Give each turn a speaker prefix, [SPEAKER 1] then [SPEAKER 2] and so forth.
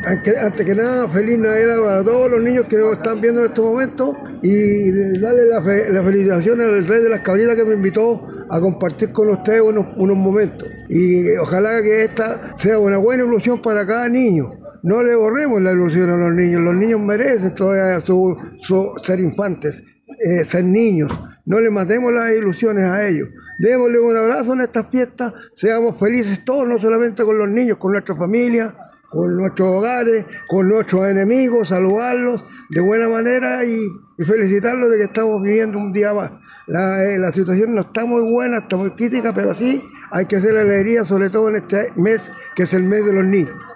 [SPEAKER 1] Antes que nada, feliz Navidad para todos los niños que nos están viendo en estos momentos y darle la felicitación al Rey de las Cabritas que me invitó a compartir con ustedes unos momentos. Y ojalá que esta sea una buena ilusión para cada niño. No le borremos la ilusión a los niños merecen todavía ser infantes, ser niños. No le matemos las ilusiones a ellos. Démosle un abrazo en estas fiestas, seamos felices todos, no solamente con los niños, con nuestra familia, con nuestros hogares, con nuestros enemigos, saludarlos de buena manera y felicitarlos de que estamos viviendo un día más. La situación no está muy buena, está muy crítica, pero sí hay que hacer alegría, sobre todo en este mes que es el mes de los niños.